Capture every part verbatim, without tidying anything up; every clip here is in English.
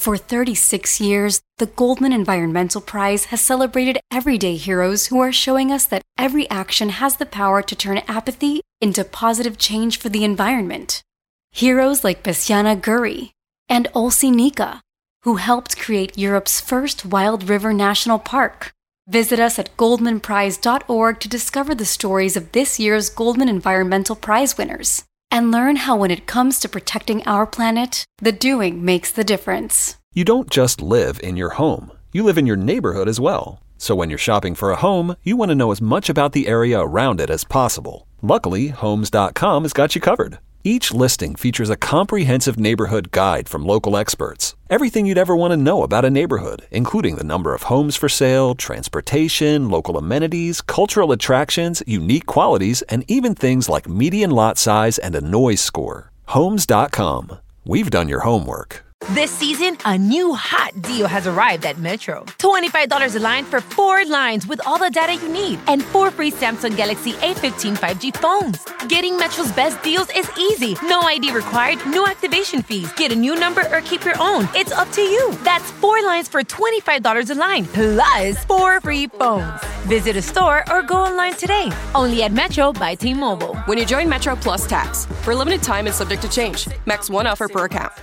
For thirty-six years, the Goldman Environmental Prize has celebrated everyday heroes who are showing us that every action has the power to turn apathy into positive change for the environment. Heroes like Bessiana Guri and Olsi Nika, who helped create Europe's first wild river national park. Visit us at goldman prize dot org to discover the stories of this year's Goldman Environmental Prize winners and learn how when it comes to protecting our planet, the doing makes the difference. You don't just live in your home. You live in your neighborhood as well. So when you're shopping for a home, you want to know as much about the area around it as possible. Luckily, Homes dot com has got you covered. Each listing features a comprehensive neighborhood guide from local experts. Everything you'd ever want to know about a neighborhood, including the number of homes for sale, transportation, local amenities, cultural attractions, unique qualities, and even things like median lot size and a noise score. Homes dot com. We've done your homework. This season, a new hot deal has arrived at Metro. twenty-five dollars a line for four lines with all the data you need and four free Samsung Galaxy A fifteen five G phones. Getting Metro's best deals is easy. No I D required, no activation fees. Get a new number or keep your own. It's up to you. That's four lines for twenty-five dollars a line, plus four free phones. Visit a store or go online today. Only at Metro by T-Mobile. When you join Metro Plus Tax, for a limited time and subject to change. Max one offer per account.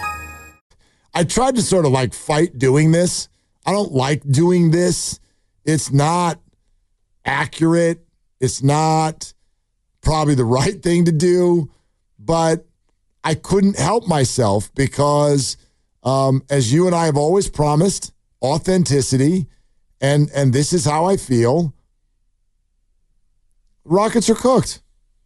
I tried to sort of like fight doing this. I don't like doing this. It's not accurate. It's not probably the right thing to do, but I couldn't help myself because um, as you and I have always promised, authenticity, and, and this is how I feel. Rockets are cooked.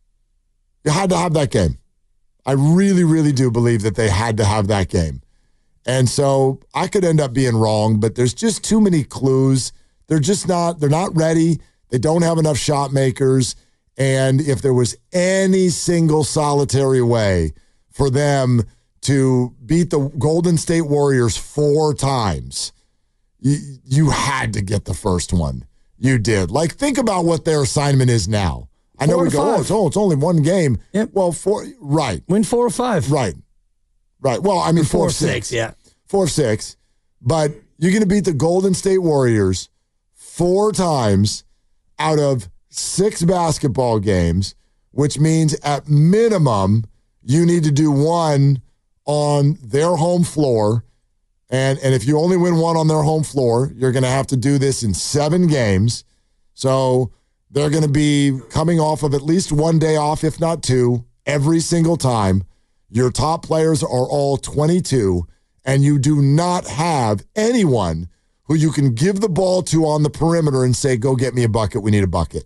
You had to have that game. I really, really do believe that they had to have that game. And so I could end up being wrong, but there's just too many clues. They're just not, they're not ready. They don't have enough shot makers. And if there was any single solitary way for them to beat the Golden State Warriors four times, you, you had to get the first one. You did. Like, think about what their assignment is now. I know four we go, five. oh it's, oh, it's only one game. Yep. Well, four, right. Win four or five. Right. Right. Well, I mean, four, Four or six. six, yeah. Four, six. But you're going to beat the Golden State Warriors four times out of six basketball games, which means at minimum you need to do one on their home floor. And, and if you only win one on their home floor, you're going to have to do this in seven games. So they're going to be coming off of at least one day off, if not two, every single time. Your top players are all twenty-two, and you do not have anyone who you can give the ball to on the perimeter and say, go get me a bucket. We need a bucket.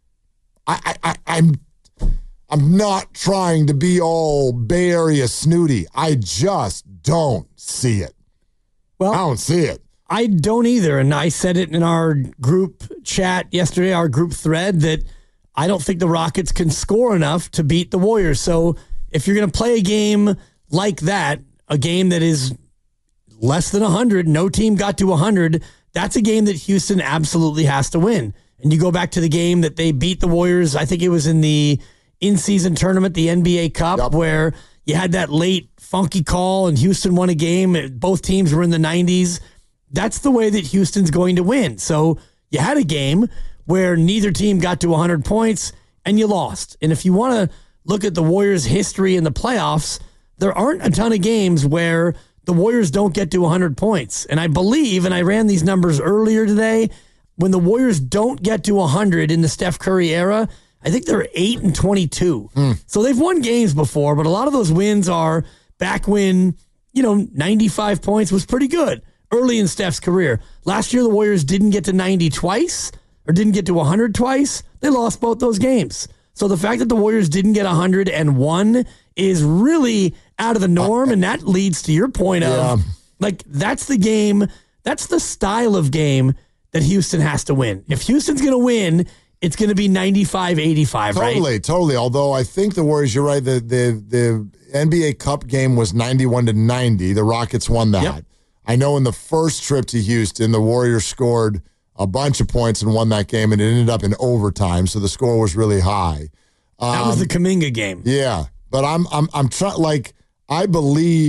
I, I, I, I'm I'm not trying to be all Bay Area snooty. I just don't see it. Well, I don't see it. I don't either. And I said it in our group chat yesterday, our group thread, that I don't think the Rockets can score enough to beat the Warriors. So if you're going to play a game like that, a game that is less than one hundred, no team got to one hundred, that's a game that Houston absolutely has to win. And you go back to the game that they beat the Warriors, I think it was in the in-season tournament, the N B A Cup, yep, where you had that late funky call and Houston won a game. Both teams were in the nineties. That's the way that Houston's going to win. So you had a game where neither team got to one hundred points and you lost. And if you want to look at the Warriors' history in the playoffs, there aren't a ton of games where the Warriors don't get to one hundred points. And I believe, and I ran these numbers earlier today, when the Warriors don't get to one hundred in the Steph Curry era, I think they're eight and twenty-two. Mm. So they've won games before, but a lot of those wins are back when, you know, ninety-five points was pretty good early in Steph's career. Last year, the Warriors didn't get to ninety twice or didn't get to one hundred twice. They lost both those games. So the fact that the Warriors didn't get one hundred one is really out of the norm, and that leads to your point of, yeah, like, that's the game, that's the style of game that Houston has to win. If Houston's going to win, it's going to be ninety-five eighty-five, right? Totally, totally. Although I think the Warriors, you're right, the the, the N B A Cup game was ninety-one to ninety. The Rockets won that. Yep. I know in the first trip to Houston, the Warriors scored a bunch of points and won that game, and it ended up in overtime, so the score was really high. Um, that was the Kuminga game. Yeah, but I'm I'm I'm trying. Like, I believe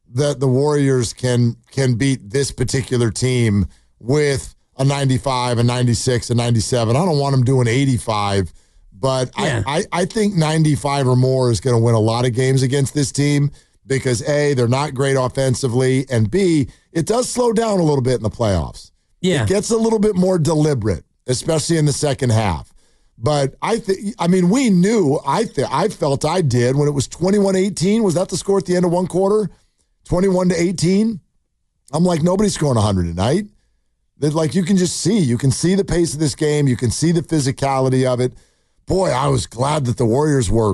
that the Warriors can can beat this particular team with a ninety-five, a ninety-six, a ninety-seven. I don't want them doing eighty-five, but yeah. I, I, I think ninety-five or more is going to win a lot of games against this team because, A, they're not great offensively, and B, it does slow down a little bit in the playoffs. Yeah. It gets a little bit more deliberate, especially in the second half. But I think, I mean, we knew, I th- I felt I did when it was twenty-one eighteen. Was that the score at the end of one quarter? twenty-one to eighteen. I'm like, nobody's scoring one hundred tonight. That, like, you can just see. You can see the pace of this game. You can see the physicality of it. Boy, I was glad that the Warriors were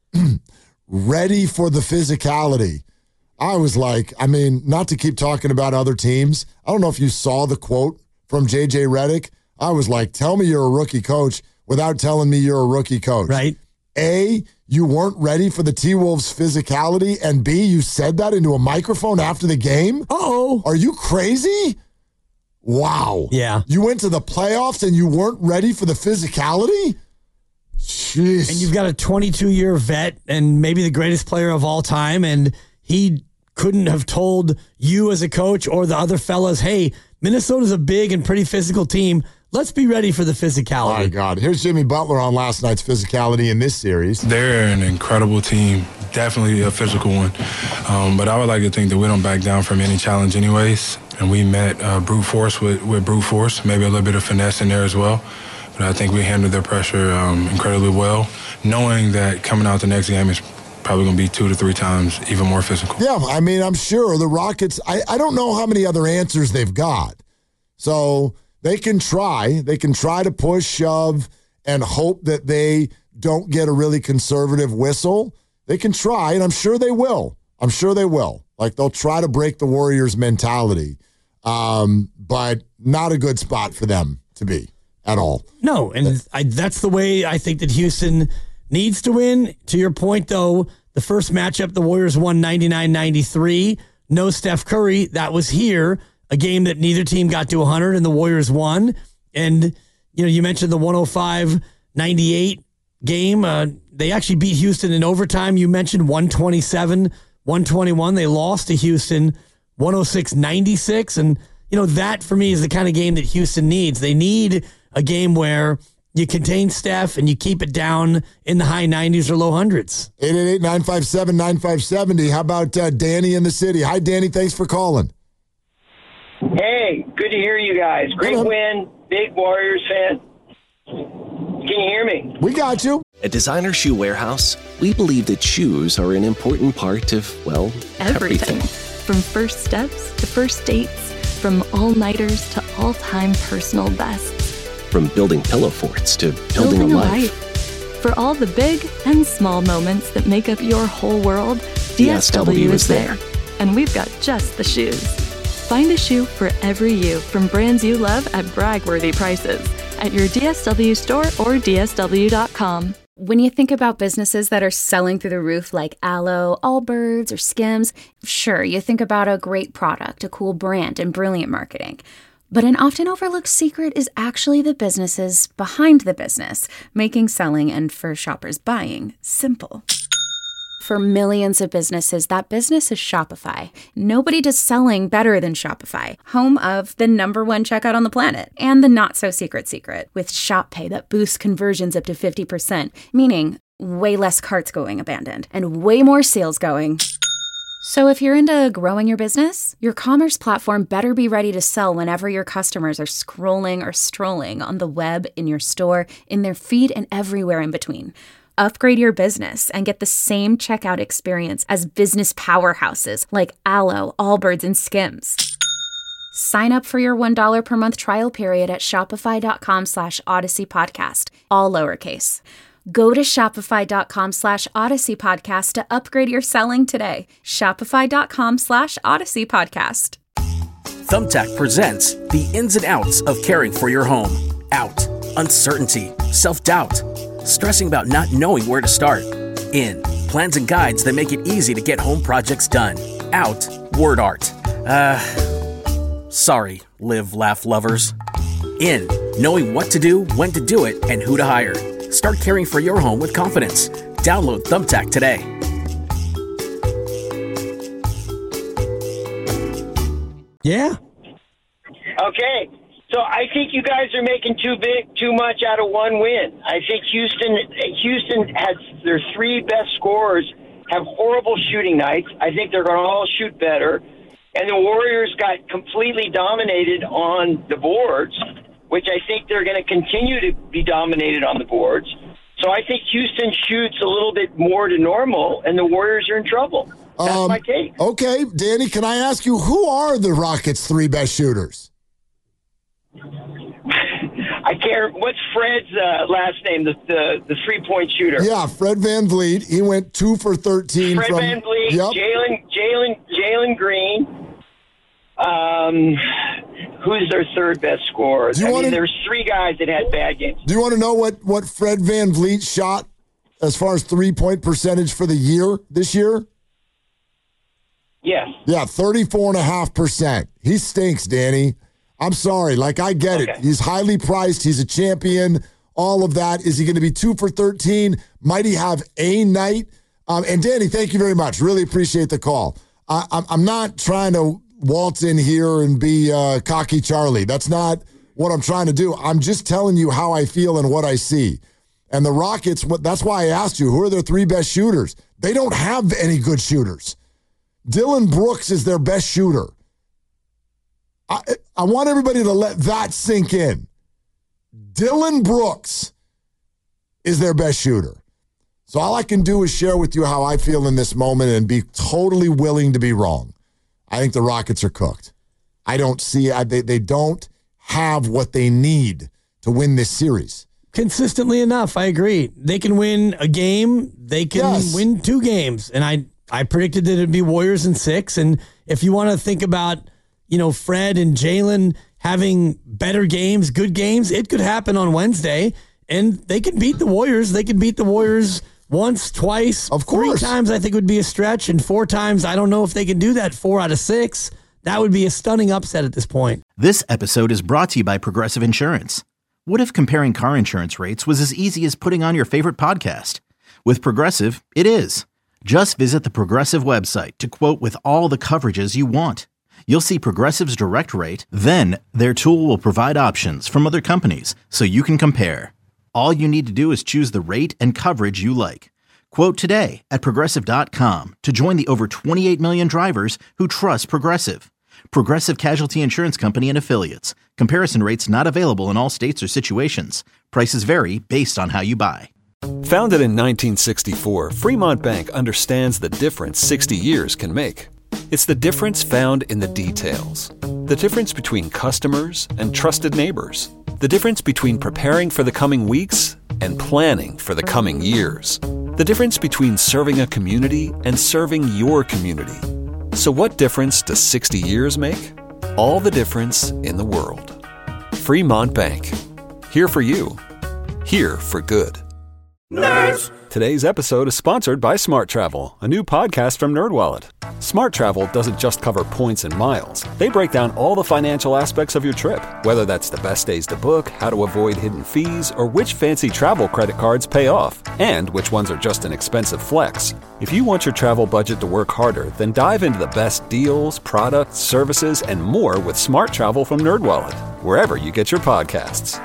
ready for the physicality. I was like, I mean, not to keep talking about other teams. I don't know if you saw the quote from J J Redick. I was like, tell me you're a rookie coach without telling me you're a rookie coach. Right. A, you weren't ready for the T-Wolves' physicality, and B, you said that into a microphone after the game? Oh. Are you crazy? Wow. Yeah. You went to the playoffs and you weren't ready for the physicality? Jeez. And you've got a twenty-two-year vet and maybe the greatest player of all time, and he couldn't have told you as a coach or the other fellas, hey, Minnesota's a big and pretty physical team. Let's be ready for the physicality. Oh, my God. Here's Jimmy Butler on last night's physicality in this series. They're an incredible team, definitely a physical one. Um, but I would like to think that we don't back down from any challenge anyways. And we met uh, brute force with, with brute force, maybe a little bit of finesse in there as well. But I think we handled their pressure um, incredibly well, knowing that coming out the next game is probably going to be two to three times even more physical. Yeah, I mean, I'm sure the Rockets, I, I don't know how many other answers they've got. So they can try. They can try to push, shove, and hope that they don't get a really conservative whistle. They can try, and I'm sure they will. I'm sure they will. Like, they'll try to break the Warriors' mentality, um, but not a good spot for them to be at all. No, and I, that's the way I think that Houston needs to win. To your point, though, the first matchup, the Warriors won ninety-nine ninety-three. No Steph Curry. That was here. A game that neither team got to one hundred, and the Warriors won. And, you know, you mentioned the one oh five ninety-eight game. Uh, they actually beat Houston in overtime. You mentioned one twenty-seven one twenty-one. They lost to Houston one oh six ninety-six. And, you know, that for me is the kind of game that Houston needs. They need a game where you contain Steph and you keep it down in the high nineties or low hundreds. eight eight eight, nine five seven, nine five seven zero. How about uh, Danny in the city? Hi, Danny. Thanks for calling. Hey, good to hear you guys. Great Hello. win. Big Warriors fan. Can you hear me? We got you. At Designer Shoe Warehouse, we believe that shoes are an important part of, well, everything. everything. From first steps to first dates, from all-nighters to all-time personal bests. From building pillow forts to building, building a, a life. life. For all the big and small moments that make up your whole world, D S W, D S W is there. And we've got just the shoes. Find a shoe for every you from brands you love at brag-worthy prices at your D S W store or D S W dot com. When you think about businesses that are selling through the roof like Aloe, Allbirds, or Skims, sure, you think about a great product, a cool brand, and brilliant marketing. But an often overlooked secret is actually the businesses behind the business, making selling and for shoppers buying simple. For millions of businesses, that business is Shopify. Nobody does selling better than Shopify, home of the number one checkout on the planet and the not-so-secret secret with Shop Pay that boosts conversions up to fifty percent, meaning way less carts going abandoned and way more sales going. So if you're into growing your business, your commerce platform better be ready to sell whenever your customers are scrolling or strolling on the web, in your store, in their feed, and everywhere in between. Upgrade your business and get the same checkout experience as business powerhouses like Aloe, Allbirds, and Skims. Sign up for your one dollar per month trial period at shopify.com slash Odyssey Podcast, all lowercase. Go to shopify.com slash Odyssey Podcast to upgrade your selling today. Shopify.com slash Odyssey Podcast. Thumbtack presents the ins and outs of caring for your home. Out, uncertainty, self-doubt, stressing about not knowing where to start. In, plans and guides that make it easy to get home projects done. Out, word art. Uh, sorry, live, laugh lovers. In, knowing what to do, when to do it, and who to hire. Start caring for your home with confidence. Download Thumbtack today. Yeah. Okay. So I think you guys are making too big, too much out of one win. I think Houston, Houston has their three best scorers have horrible shooting nights. I think they're going to all shoot better. And the Warriors got completely dominated on the boards, which I think they're going to continue to be dominated on the boards. So I think Houston shoots a little bit more to normal, and the Warriors are in trouble. That's um, my take. Okay, Danny, can I ask you, who are the Rockets' three best shooters? I can't. What's Fred's uh, last name? The the, the three point shooter. Yeah, Fred VanVleet. He went two for thirteen. Fred from, VanVleet, yep. Jalen Jalen Jalen Green. Um, who's their third best scorer? Do you I wanna, mean, there's three guys that had bad games. Do you want to know what what Fred VanVleet shot as far as three point percentage for the year this year? Yes. Yeah, thirty-four point five percent. He stinks, Danny. I'm sorry. Like, I get okay. it. He's highly priced. He's a champion. All of that. Is he going to be two for thirteen? Might he have a night? Um, and, Danny, thank you very much. Really appreciate the call. I, I'm, I'm not trying to waltz in here and be uh, cocky Charlie. That's not what I'm trying to do. I'm just telling you how I feel and what I see. And the Rockets, that's why I asked you, who are their three best shooters? They don't have any good shooters. Dillon Brooks is their best shooter. I, I want everybody to let that sink in. Dillon Brooks is their best shooter. So all I can do is share with you how I feel in this moment and be totally willing to be wrong. I think the Rockets are cooked. I don't see – they they don't have what they need to win this series. Consistently enough, I agree. They can win a game. They can yes. win two games. And I, I predicted that it would be Warriors in six. And if you want to think about – you know, Fred and Jalen having better games, good games, it could happen on Wednesday, and they can beat the Warriors. They can beat the Warriors once, twice, of course. Three times I think would be a stretch, and four times, I don't know if they can do that, four out of six. That would be a stunning upset at this point. This episode is brought to you by Progressive Insurance. What if comparing car insurance rates was as easy as putting on your favorite podcast? With Progressive, it is. Just visit the Progressive website to quote with all the coverages you want. You'll see Progressive's direct rate, then their tool will provide options from other companies so you can compare. All you need to do is choose the rate and coverage you like. Quote today at Progressive dot com to join the over twenty-eight million drivers who trust Progressive. Progressive Casualty Insurance Company and Affiliates. Comparison rates not available in all states or situations. Prices vary based on how you buy. Founded in nineteen sixty-four, Fremont Bank understands the difference sixty years can make. It's the difference found in the details. The difference between customers and trusted neighbors. The difference between preparing for the coming weeks and planning for the coming years. The difference between serving a community and serving your community. So what difference does sixty years make? All the difference in the world. Fremont Bank. Here for you. Here for good. Nerds! Today's episode is sponsored by Smart Travel, a new podcast from NerdWallet. Smart Travel doesn't just cover points and miles. They break down all the financial aspects of your trip, whether that's the best days to book, how to avoid hidden fees, or which fancy travel credit cards pay off, and which ones are just an expensive flex. If you want your travel budget to work harder, then dive into the best deals, products, services, and more with Smart Travel from NerdWallet, wherever you get your podcasts.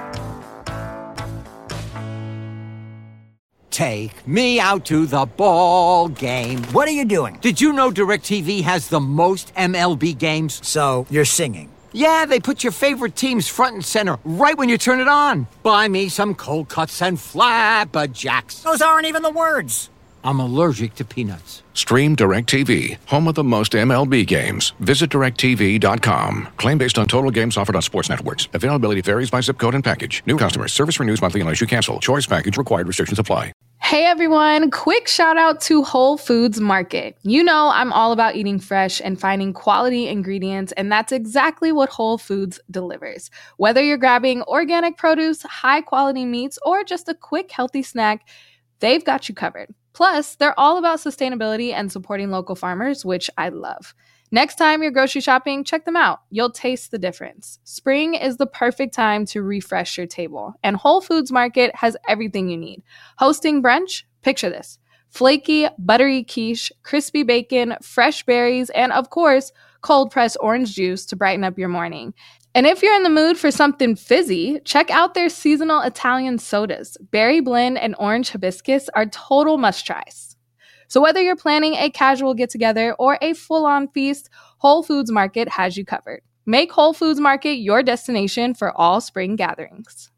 Take me out to the ball game. What are you doing? Did you know DirecTV has the most M L B games? So, you're singing? Yeah, they put your favorite teams front and center right when you turn it on. Buy me some cold cuts and flapjacks. Those aren't even the words. I'm allergic to peanuts. Stream DirecTV, home of the most M L B games. Visit direct T V dot com. Claim based on total games offered on sports networks. Availability varies by zip code and package. New customers. Service renews monthly unless you cancel. Choice package required. Restrictions apply. Hey everyone, quick shout out to Whole Foods Market. You know I'm all about eating fresh and finding quality ingredients, and that's exactly what Whole Foods delivers. Whether you're grabbing organic produce, high quality meats, or just a quick healthy snack, they've got you covered. Plus, they're all about sustainability and supporting local farmers, which I love. Next time you're grocery shopping, check them out. You'll taste the difference. Spring is the perfect time to refresh your table, and Whole Foods Market has everything you need. Hosting brunch? Picture this. flaky, buttery quiche, crispy bacon, fresh berries, and of course, cold-pressed orange juice to brighten up your morning. And if you're in the mood for something fizzy, check out their seasonal Italian sodas. Berry blend and orange hibiscus are total must-tries. So whether you're planning a casual get-together or a full-on feast, Whole Foods Market has you covered. Make Whole Foods Market your destination for all spring gatherings.